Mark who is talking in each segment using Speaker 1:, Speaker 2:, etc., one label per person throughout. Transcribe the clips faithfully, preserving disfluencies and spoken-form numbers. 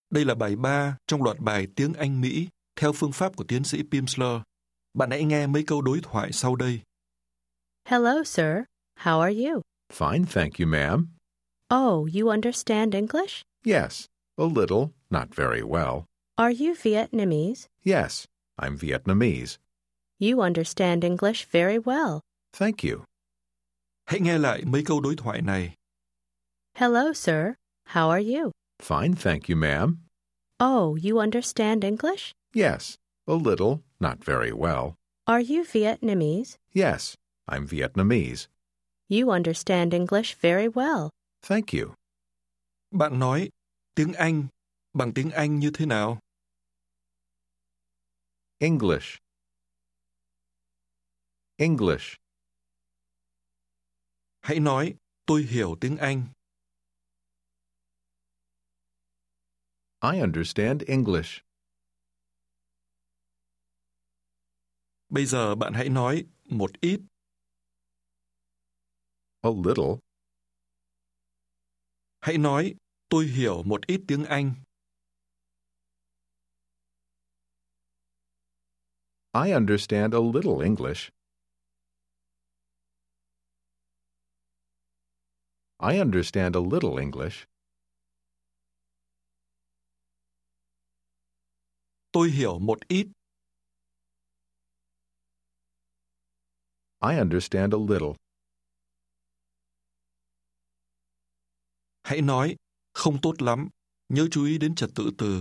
Speaker 1: Đây là bài ba trong loạt bài tiếng Anh Mỹ theo phương pháp của tiến sĩ Pimsleur. Bạn hãy nghe mấy câu đối thoại sau đây.
Speaker 2: Hello, sir. How are you?
Speaker 3: Fine, thank you, ma'am.
Speaker 2: Oh, you understand English?
Speaker 3: Yes, a little, not very well.
Speaker 2: Are you Vietnamese?
Speaker 3: Yes, I'm Vietnamese.
Speaker 2: You understand English very well.
Speaker 3: Thank you.
Speaker 1: Hãy nghe lại mấy câu đối thoại này.
Speaker 2: Hello, sir. How are you?
Speaker 3: Fine, thank you, ma'am.
Speaker 2: Oh, you understand English?
Speaker 3: Yes, a little, not very well.
Speaker 2: Are you Vietnamese?
Speaker 3: Yes, I'm Vietnamese.
Speaker 2: You understand English very well.
Speaker 3: Thank you.
Speaker 1: Bạn nói tiếng Anh bằng tiếng Anh như thế nào?
Speaker 3: English. English.
Speaker 1: Hãy nói tôi hiểu tiếng Anh.
Speaker 3: I understand English.
Speaker 1: Bây giờ bạn hãy nói một ít.
Speaker 3: A little.
Speaker 1: Hãy nói tôi hiểu một ít tiếng Anh.
Speaker 3: I understand a little English. I understand a little English.
Speaker 1: Tôi hiểu một ít.
Speaker 3: I understand a little.
Speaker 1: Hãy nói không tốt lắm, nhớ chú ý đến trật tự từ.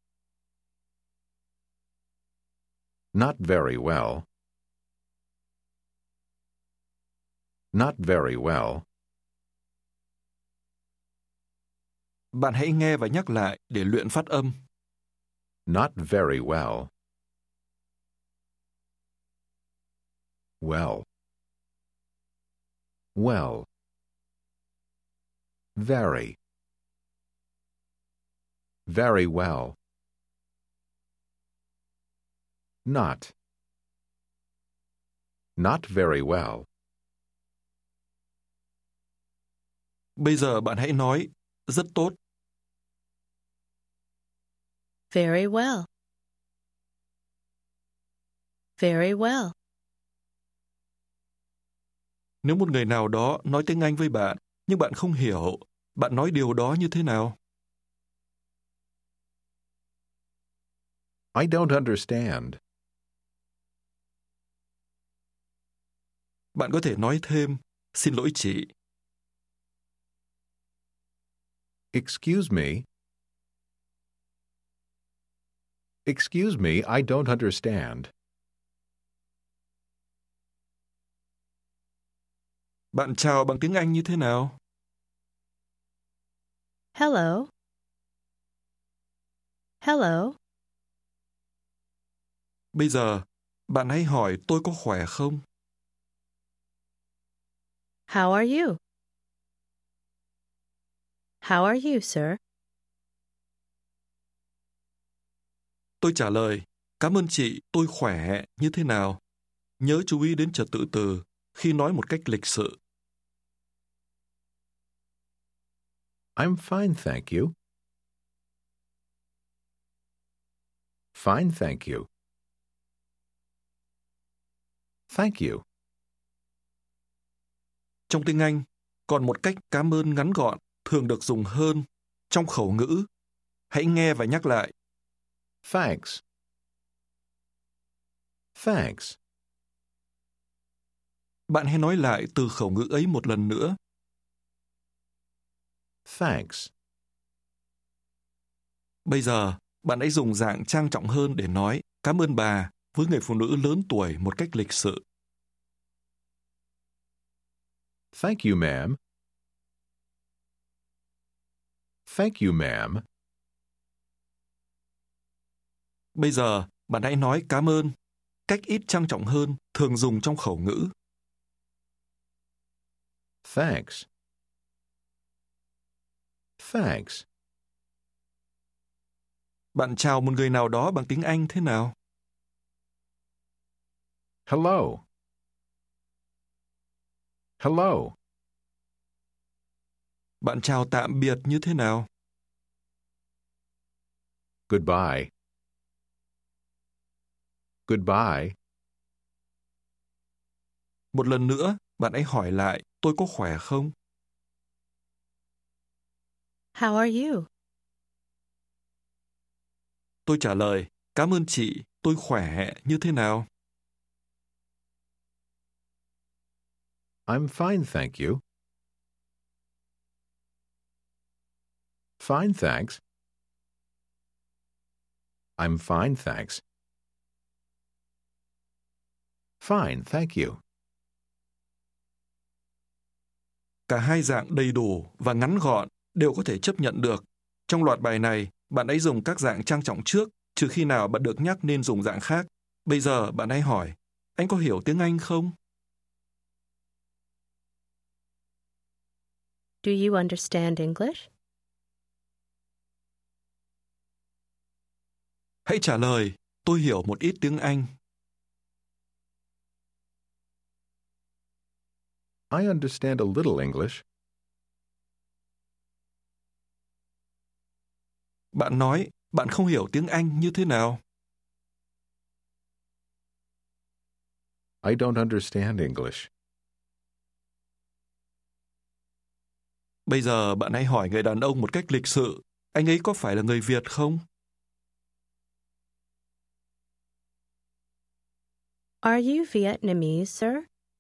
Speaker 3: Not very well. Not very well.
Speaker 1: Bạn hãy nghe và nhắc lại để luyện phát âm.
Speaker 3: Not very well. Well. Well. Very. Very well. Not. Not very well.
Speaker 1: Bây giờ bạn hãy nói rất tốt.
Speaker 2: Very well. Very well.
Speaker 1: Nếu một người nào đó nói tiếng Anh với bạn, nhưng bạn không hiểu, bạn nói điều đó như thế nào?
Speaker 3: I don't understand.
Speaker 1: Bạn có thể nói thêm, xin lỗi chị.
Speaker 3: Excuse me. Excuse me, I don't understand.
Speaker 1: Bạn chào bằng tiếng Anh như thế nào?
Speaker 2: Hello. Hello.
Speaker 1: Bây giờ, bạn hãy hỏi tôi có khỏe không?
Speaker 2: How are you? How are you, sir?
Speaker 1: Tôi trả lời, cảm ơn chị, tôi khỏe, như thế nào? Nhớ chú ý đến trật tự từ khi nói một cách lịch sự.
Speaker 3: I'm fine, thank you. Fine, thank you. Thank you.
Speaker 1: Trong tiếng Anh, còn một cách cảm ơn ngắn gọn thường được dùng hơn trong khẩu ngữ. Hãy nghe và nhắc lại.
Speaker 3: Thanks. Thanks.
Speaker 1: Bạn hãy nói lại từ khẩu ngữ ấy một lần nữa.
Speaker 3: Thanks.
Speaker 1: Bây giờ, bạn hãy dùng dạng trang trọng hơn để nói cảm ơn bà với người phụ nữ lớn tuổi một cách lịch sự.
Speaker 3: Thank you, ma'am. Thank you, ma'am.
Speaker 1: Bây giờ, bạn hãy nói cảm ơn, cách ít trang trọng hơn, thường dùng trong khẩu ngữ.
Speaker 3: Thanks. Thanks.
Speaker 1: Bạn chào một người nào đó bằng tiếng Anh thế nào?
Speaker 3: Hello. Hello.
Speaker 1: Bạn chào tạm biệt như thế nào?
Speaker 3: Goodbye. Goodbye.
Speaker 1: Một lần nữa, bạn ấy hỏi lại, tôi có khỏe không?
Speaker 2: How are you?
Speaker 1: Tôi trả lời, cảm ơn chị, tôi khỏe, như thế nào?
Speaker 3: I'm fine, thank you. Fine, thanks. I'm fine, thanks. Fine, thank you.
Speaker 1: Cả hai dạng đầy đủ và ngắn gọn đều có thể chấp nhận được. Trong loạt bài này, bạn ấy dùng các dạng trang trọng trước, trừ khi nào bạn được nhắc nên dùng dạng khác. Bây giờ bạn ấy hỏi, anh có hiểu tiếng Anh không?
Speaker 2: Do you understand English?
Speaker 1: Hãy trả lời, tôi hiểu một ít tiếng Anh.
Speaker 3: I understand a little English.
Speaker 1: Bạn nói, bạn không hiểu tiếng Anh như thế nào?
Speaker 3: I don't understand English.
Speaker 1: Bây giờ bạn hãy hỏi người đàn ông một cách lịch sự, anh ấy có phải là người Việt không?
Speaker 2: Are you Vietnamese, sir?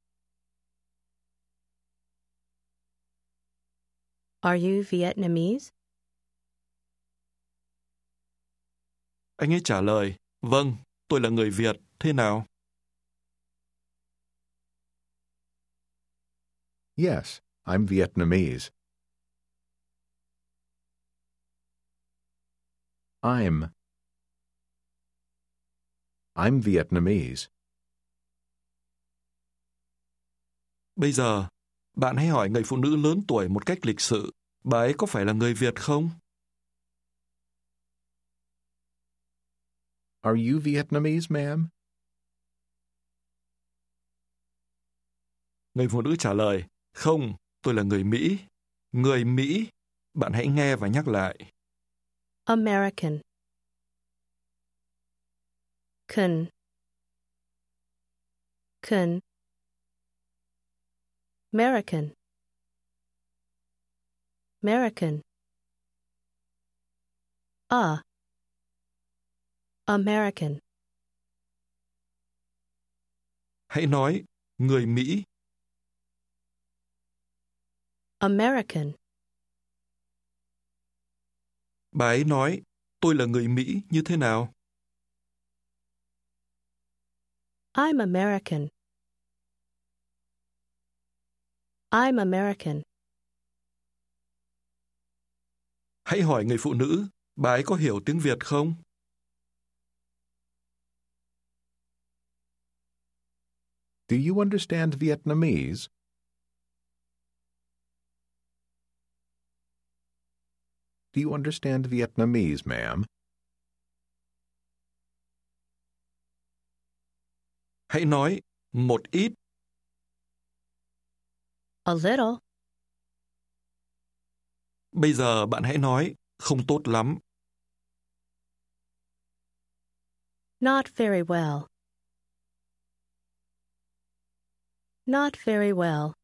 Speaker 2: Are you Vietnamese?
Speaker 1: Anh ấy trả lời, vâng, tôi là người Việt, thế nào?
Speaker 3: Yes, I'm Vietnamese. I'm. I'm Vietnamese.
Speaker 1: Bây giờ, bạn hãy hỏi người phụ nữ lớn tuổi một cách lịch sự, bà ấy có phải là người Việt không?
Speaker 3: Are you Vietnamese, ma'am?
Speaker 1: Người phụ nữ trả lời, không, tôi là người Mỹ. Người Mỹ, bạn hãy nghe và nhắc lại.
Speaker 2: American. Can. Can. American. American. A. American.
Speaker 1: Hãy nói, người Mỹ.
Speaker 2: American.
Speaker 1: Bà ấy nói, tôi là người Mỹ như thế nào?
Speaker 2: I'm American. I'm American.
Speaker 1: Hãy hỏi người phụ nữ, bà ấy có hiểu tiếng Việt không?
Speaker 3: Do you understand Vietnamese? Do you understand Vietnamese, ma'am?
Speaker 1: Hãy nói, một ít.
Speaker 2: A little.
Speaker 1: Bây giờ bạn hãy nói, không tốt lắm.
Speaker 2: Not very well. Not very well.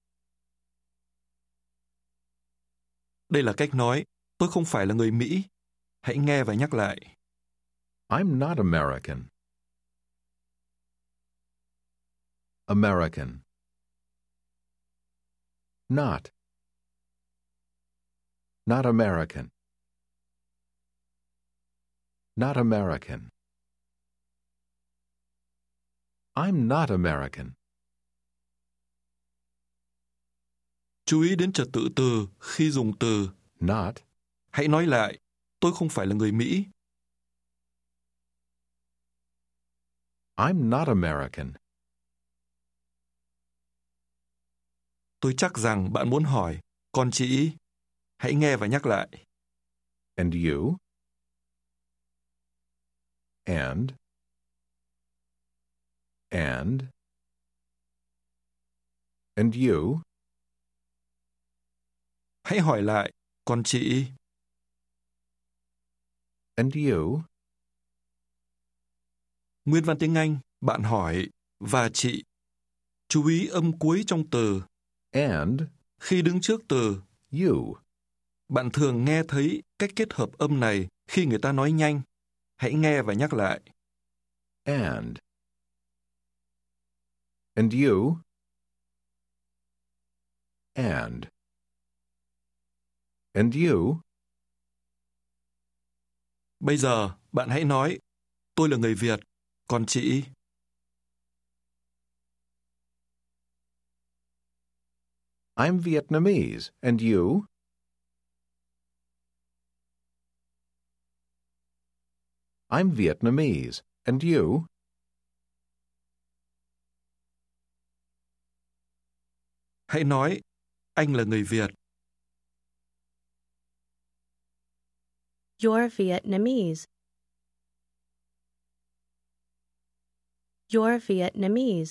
Speaker 1: Đây là cách nói, tôi không phải là người Mỹ. Hãy nghe và nhắc lại.
Speaker 3: I'm not American. American. Not. Not American. Not American. I'm not American.
Speaker 1: Chú ý đến trật tự từ khi dùng từ
Speaker 3: Not.
Speaker 1: hãy nói lại, tôi không phải là người Mỹ.
Speaker 3: I'm not American.
Speaker 1: Tôi chắc rằng bạn muốn hỏi, còn chị? Hãy nghe và nhắc lại.
Speaker 3: And you? And. And. And you?
Speaker 1: Hãy hỏi lại, còn chị?
Speaker 3: And you?
Speaker 1: Nguyên văn tiếng Anh, bạn hỏi và chị. Chú ý âm cuối trong từ
Speaker 3: And
Speaker 1: khi đứng trước từ.
Speaker 3: you.
Speaker 1: Bạn thường nghe thấy cách kết hợp âm này khi người ta nói nhanh. Hãy nghe và nhắc lại.
Speaker 3: And. And you. And. And you.
Speaker 1: Bây giờ, bạn hãy nói, tôi là người Việt, còn chị?
Speaker 3: I'm Vietnamese. And you? I'm Vietnamese. And you?
Speaker 1: Hãy nói, anh là người Việt.
Speaker 2: You're Vietnamese. You're Vietnamese.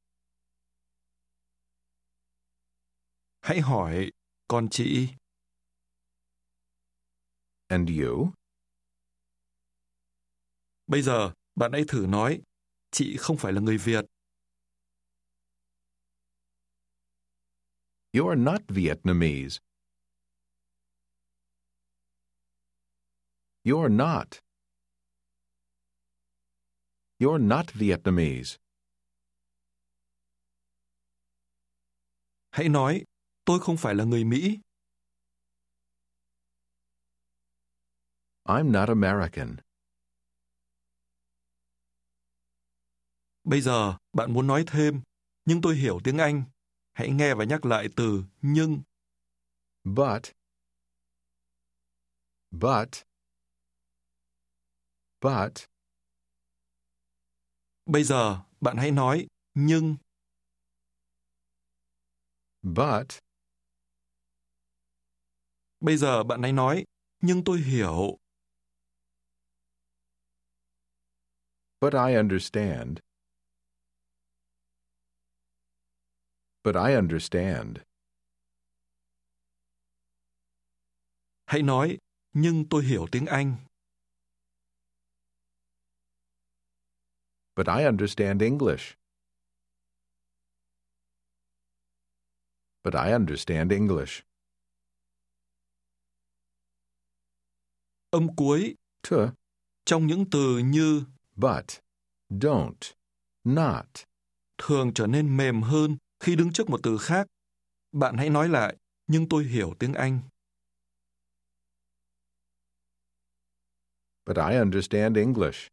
Speaker 1: Hãy hỏi, còn chị?
Speaker 3: And you?
Speaker 1: Bây giờ, bạn hãy thử nói, chị không phải là người Việt.
Speaker 3: You're not Vietnamese. You're not. You're not Vietnamese.
Speaker 1: Hãy nói, tôi không phải là người Mỹ.
Speaker 3: I'm not American.
Speaker 1: Bây giờ, bạn muốn nói thêm, nhưng tôi hiểu tiếng Anh. Hãy nghe và nhắc lại từ nhưng.
Speaker 3: But. But. But.
Speaker 1: Bây giờ, bạn hãy nói, nhưng.
Speaker 3: But.
Speaker 1: Bây giờ, bạn hãy nói, nhưng tôi hiểu.
Speaker 3: But I understand. But I understand.
Speaker 1: Hãy nói, nhưng tôi hiểu tiếng Anh.
Speaker 3: But I understand English. But I understand English.
Speaker 1: Âm cuối
Speaker 3: To.
Speaker 1: trong những từ như
Speaker 3: But. Don't. Not.
Speaker 1: thường trở nên mềm hơn khi đứng trước một từ khác. Bạn hãy nói lại, nhưng tôi hiểu tiếng Anh.
Speaker 3: But I understand English.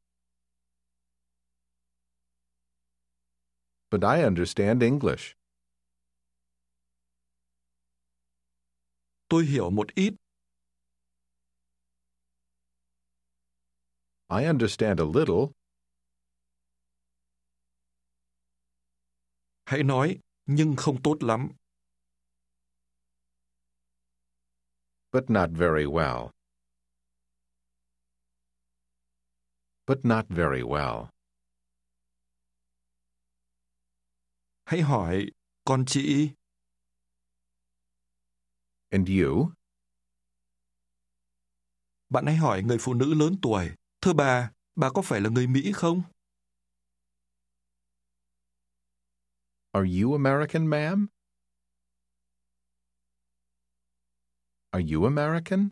Speaker 3: But I understand English.
Speaker 1: Tôi hiểu một ít.
Speaker 3: I understand a little.
Speaker 1: Hãy nói, nhưng không tốt lắm.
Speaker 3: But not very well. But not very well.
Speaker 1: Hãy hỏi, còn chị?
Speaker 3: And you?
Speaker 1: Bạn hãy hỏi người phụ nữ lớn tuổi. Thưa bà, bà có phải là người Mỹ không?
Speaker 3: Are you American, ma'am? Are you American?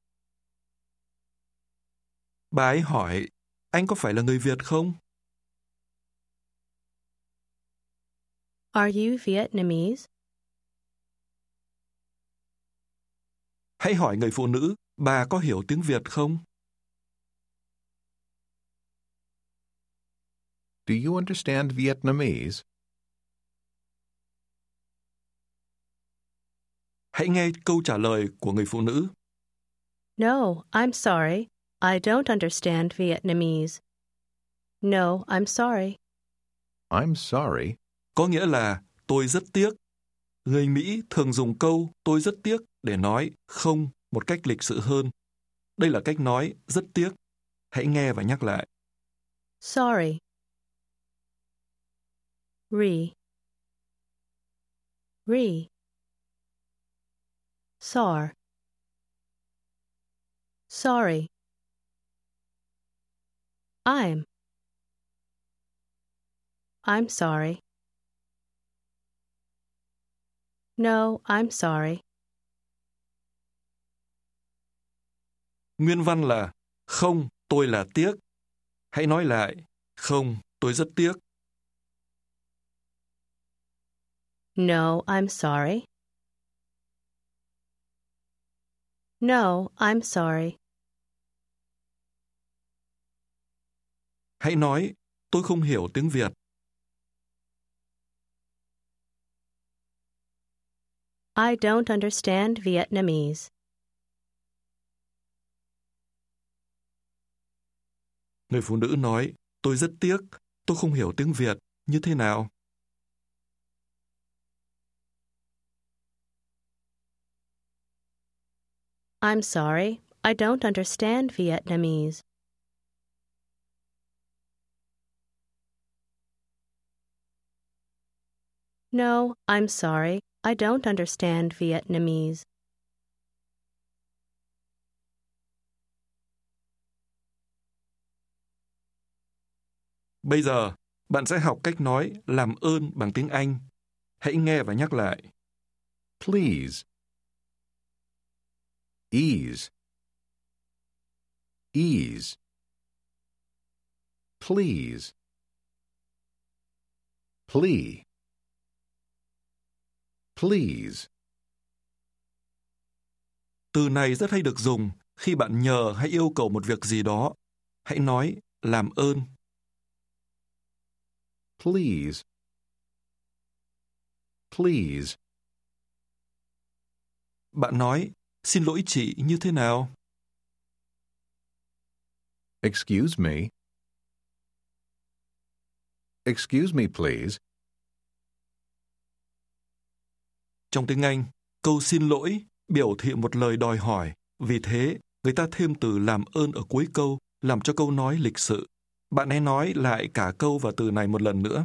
Speaker 1: Bà ấy hỏi, anh có phải là người Việt không?
Speaker 2: Are you Vietnamese?
Speaker 1: Hãy hỏi người phụ nữ, bà có hiểu tiếng Việt không?
Speaker 3: Do you understand Vietnamese?
Speaker 1: Hãy nghe câu trả lời của người phụ nữ.
Speaker 2: No, I'm sorry. I don't understand Vietnamese. No, I'm sorry.
Speaker 3: I'm sorry.
Speaker 1: Có nghĩa là tôi rất tiếc. Người Mỹ thường dùng câu tôi rất tiếc để nói không một cách lịch sự hơn. Đây là cách nói rất tiếc. Hãy nghe và nhắc lại.
Speaker 2: Sorry. Re. Re. Sar. Sorry. I'm. I'm sorry. No, I'm sorry.
Speaker 1: Nguyên văn là không, tôi là tiếc. Hãy nói lại, không, tôi rất tiếc.
Speaker 2: No, I'm sorry. No, I'm sorry.
Speaker 1: Hãy nói, tôi không hiểu tiếng Việt.
Speaker 2: I don't understand Vietnamese.
Speaker 1: Người phụ nữ nói, tôi rất tiếc, tôi không hiểu tiếng Việt. Như thế nào?
Speaker 2: I'm sorry, I don't understand Vietnamese. No, I'm sorry, I don't understand Vietnamese.
Speaker 1: Bây giờ, bạn sẽ học cách nói làm ơn bằng tiếng Anh. Hãy nghe và nhắc lại.
Speaker 3: Please. Ease. Ease. Please. Plea. Please.
Speaker 1: Từ này rất hay được dùng khi bạn nhờ hay yêu cầu một việc gì đó. Hãy nói làm ơn.
Speaker 3: Please. Please.
Speaker 1: Bạn nói, xin lỗi chị như thế nào?
Speaker 3: Excuse me. Excuse me, please.
Speaker 1: Trong tiếng Anh, câu xin lỗi biểu thị một lời đòi hỏi. Vì thế, người ta thêm từ làm ơn ở cuối câu, làm cho câu nói lịch sự. Bạn hãy nói lại cả câu và từ này một lần nữa.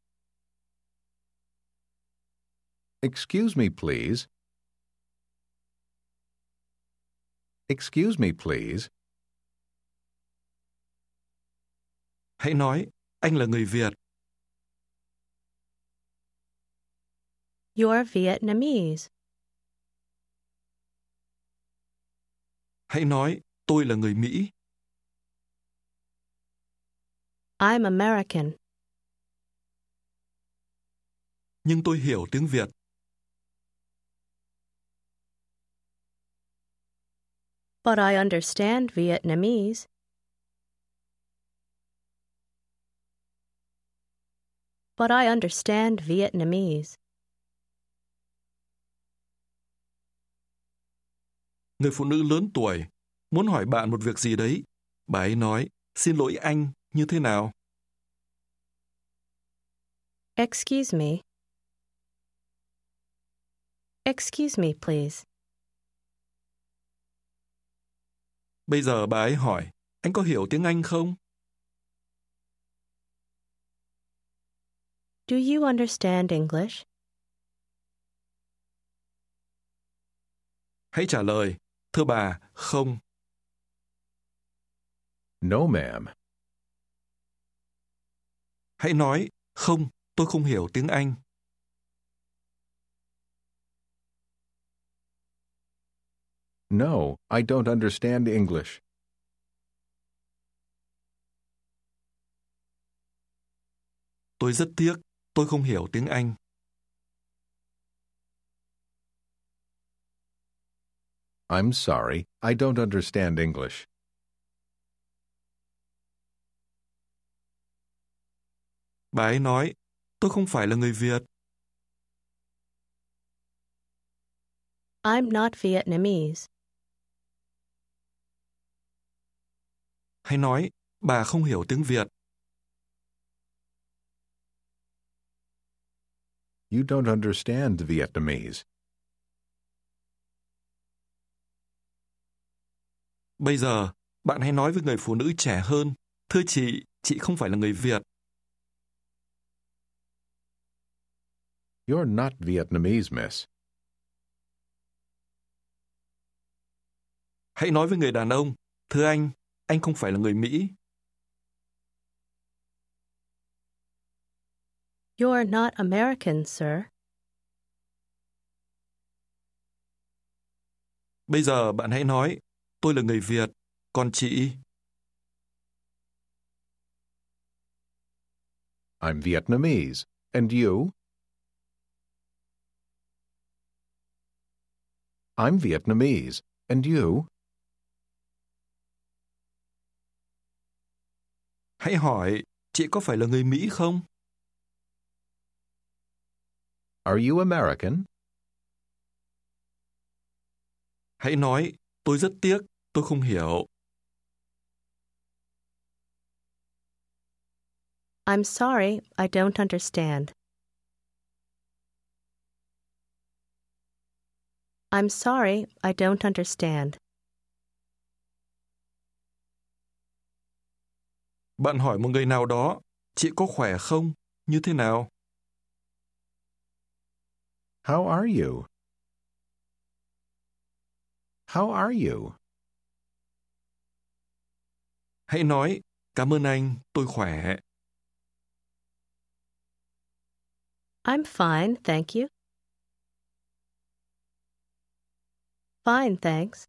Speaker 3: Excuse me, please. Excuse me, please.
Speaker 1: Hãy nói, anh là người Việt.
Speaker 2: You're Vietnamese.
Speaker 1: Hãy nói, tôi là người Mỹ.
Speaker 2: I'm American.
Speaker 1: Nhưng tôi hiểu tiếng Việt.
Speaker 2: But I understand Vietnamese. But I understand Vietnamese.
Speaker 1: Người phụ nữ lớn tuổi muốn hỏi bạn một việc gì đấy. Bà ấy nói, xin lỗi anh như thế nào?
Speaker 2: Excuse me. Excuse me, please.
Speaker 1: Bây giờ bà ấy hỏi, anh có hiểu tiếng Anh không?
Speaker 2: Do you understand English?
Speaker 1: Hãy trả lời, thưa bà, không.
Speaker 3: No, ma'am.
Speaker 1: Hãy nói, không, tôi không hiểu tiếng Anh.
Speaker 3: No, I don't understand English.
Speaker 1: Tôi rất tiếc, tôi không hiểu tiếng Anh.
Speaker 3: I'm sorry, I don't understand English.
Speaker 1: Bà ấy nói, tôi không phải là người Việt.
Speaker 2: I'm not Vietnamese.
Speaker 1: Hãy nói, bà không hiểu tiếng Việt.
Speaker 3: You don't understand Vietnamese.
Speaker 1: Bây giờ, bạn hãy nói với người phụ nữ trẻ hơn, thưa chị, chị không phải là người Việt.
Speaker 3: You're not Vietnamese, miss.
Speaker 1: Hãy nói với người đàn ông, thưa anh, anh không phải là người Mỹ.
Speaker 2: You're not American, sir.
Speaker 1: Bây giờ bạn hãy nói, tôi là người Việt, còn chị?
Speaker 3: I'm Vietnamese. And you? I'm Vietnamese. And you?
Speaker 1: Hãy hỏi, chị có phải là người Mỹ không?
Speaker 3: Are you American?
Speaker 1: Hãy nói, tôi rất tiếc, tôi không hiểu.
Speaker 2: I'm sorry, I don't understand. I'm sorry, I don't understand.
Speaker 1: Bạn hỏi một người nào đó, chị có khỏe không? Như thế nào?
Speaker 3: How are you? How are you?
Speaker 1: Hãy nói, cảm ơn anh, tôi khỏe.
Speaker 2: I'm fine, thank you. Fine, thanks.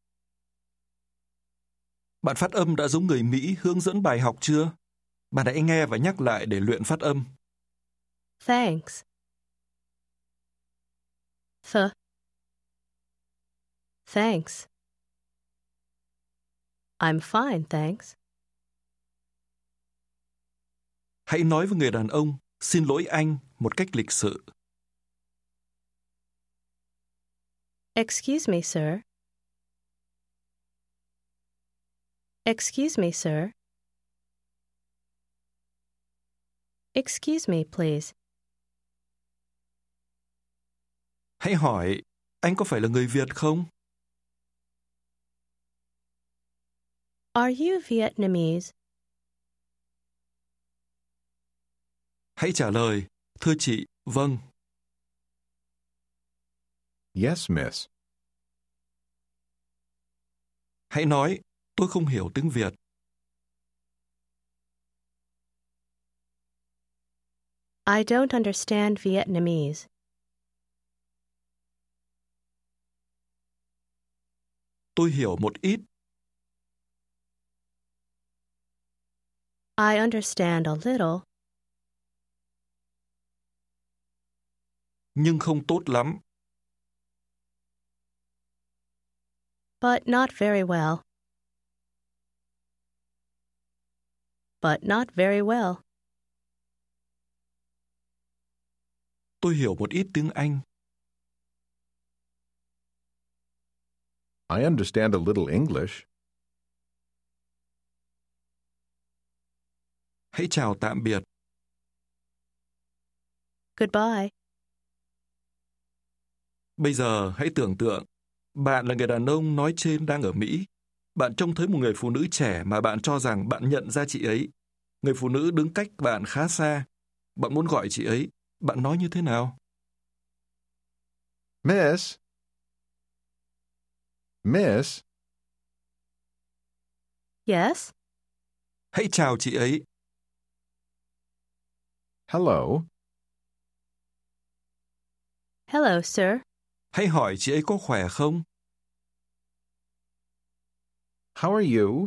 Speaker 1: Bạn phát âm đã giống người Mỹ hướng dẫn bài học chưa? Bạn hãy nghe và nhắc lại để luyện phát âm.
Speaker 2: Thanks. Th. Thanks. I'm fine, thanks.
Speaker 1: Hãy nói với người đàn ông, xin lỗi anh, một cách lịch sự.
Speaker 2: Excuse me, sir. Excuse me, sir. Excuse me, please.
Speaker 1: Hãy hỏi, anh có phải là người Việt không?
Speaker 2: Are you Vietnamese?
Speaker 1: Hãy trả lời, thưa chị, vâng.
Speaker 3: Yes, miss.
Speaker 1: Hãy nói, tôi không hiểu tiếng Việt.
Speaker 2: I don't understand Vietnamese.
Speaker 1: Tôi hiểu một ít.
Speaker 2: I understand a little,
Speaker 1: Nhưng không tốt lắm.
Speaker 2: but not very well. But not very well.
Speaker 1: Tôi hiểu một ít tiếng Anh.
Speaker 3: I understand a little English.
Speaker 1: Hãy chào tạm biệt.
Speaker 2: Goodbye.
Speaker 1: Bây giờ hãy tưởng tượng, bạn là người đàn ông nói trên đang ở Mỹ. Bạn trông thấy một người phụ nữ trẻ mà bạn cho rằng bạn nhận ra chị ấy. Người phụ nữ đứng cách bạn khá xa. Bạn muốn gọi chị ấy. Bạn nói như thế nào?
Speaker 3: Miss? Miss?
Speaker 2: Yes?
Speaker 1: Hãy chào chị ấy.
Speaker 3: Hello?
Speaker 2: Hello, sir.
Speaker 1: Hãy hỏi chị ấy có khỏe không?
Speaker 3: How are you?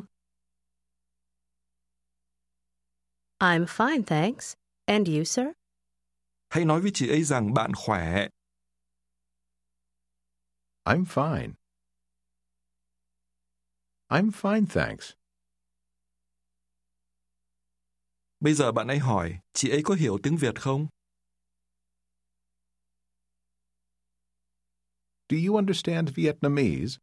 Speaker 2: I'm fine, thanks. And you, sir?
Speaker 1: Hãy nói với chị ấy rằng bạn khỏe.
Speaker 3: I'm fine. I'm fine, thanks.
Speaker 1: Bây giờ bạn hãy hỏi, chị ấy có hiểu tiếng Việt không?
Speaker 3: Do you understand Vietnamese?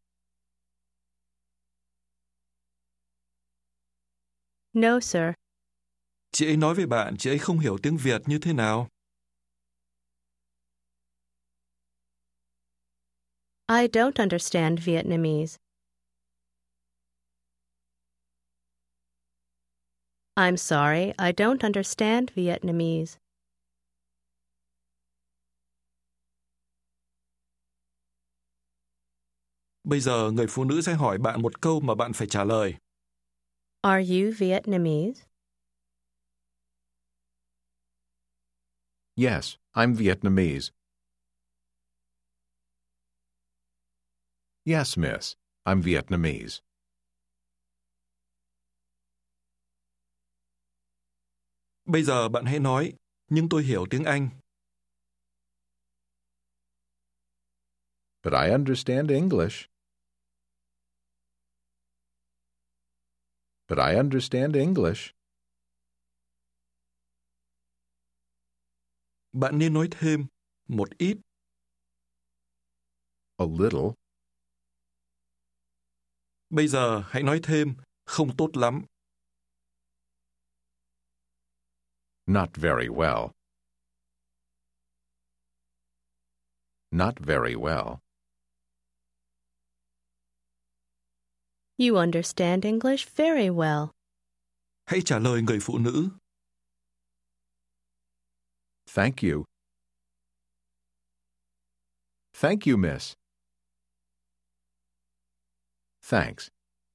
Speaker 2: No, sir.
Speaker 1: Chị ấy nói với bạn chị ấy không hiểu tiếng Việt như thế nào?
Speaker 2: I don't understand Vietnamese. I'm sorry, I don't understand Vietnamese.
Speaker 1: Bây giờ người phụ nữ sẽ hỏi bạn một câu mà bạn phải trả lời.
Speaker 2: Are you Vietnamese?
Speaker 3: Yes, I'm Vietnamese. Yes, miss, I'm Vietnamese.
Speaker 1: Bây giờ bạn hãy nói, nhưng tôi hiểu tiếng Anh.
Speaker 3: But I understand English. But I understand English.
Speaker 1: Bạn nên nói thêm, một ít.
Speaker 3: A little.
Speaker 1: Bây giờ hãy nói thêm, không tốt lắm.
Speaker 3: Not very well. Not very well.
Speaker 2: You understand English very well.
Speaker 1: Hãy trả lời người phụ nữ.
Speaker 3: Thank you. Thank you, miss. Thanks.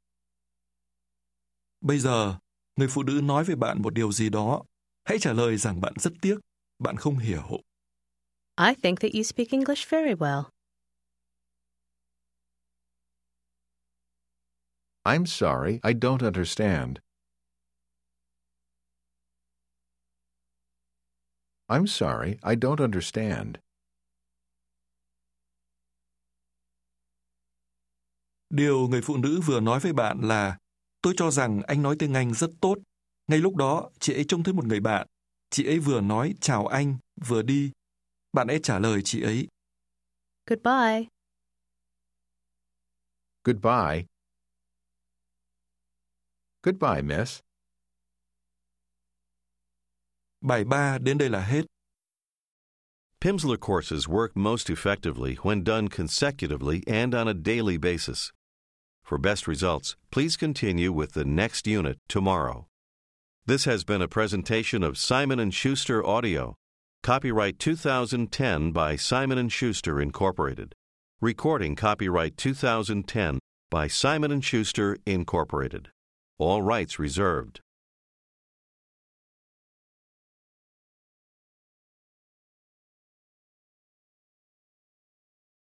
Speaker 1: Bây giờ, người phụ nữ nói với bạn một điều gì đó. Hãy trả lời rằng bạn rất tiếc, bạn không hiểu.
Speaker 2: I think that you speak English very well.
Speaker 3: I'm sorry, I don't understand. I'm sorry, I don't understand.
Speaker 1: Điều người phụ nữ vừa nói với bạn là, tôi cho rằng anh nói tiếng Anh rất tốt. Ngay lúc đó, chị ấy trông thấy một người bạn. Chị ấy vừa nói chào anh, vừa đi. Bạn hãy trả lời chị ấy.
Speaker 2: Goodbye.
Speaker 3: Goodbye. Goodbye, miss.
Speaker 1: Bài ba đến đây là hết.
Speaker 4: Pimsleur courses work most effectively when done consecutively and on a daily basis. For best results, please continue with the next unit tomorrow. This has been a presentation of Simon and Schuster Audio. Copyright two thousand ten by Simon and Schuster, Incorporated. Recording copyright two thousand ten by Simon and Schuster, Incorporated. All rights reserved.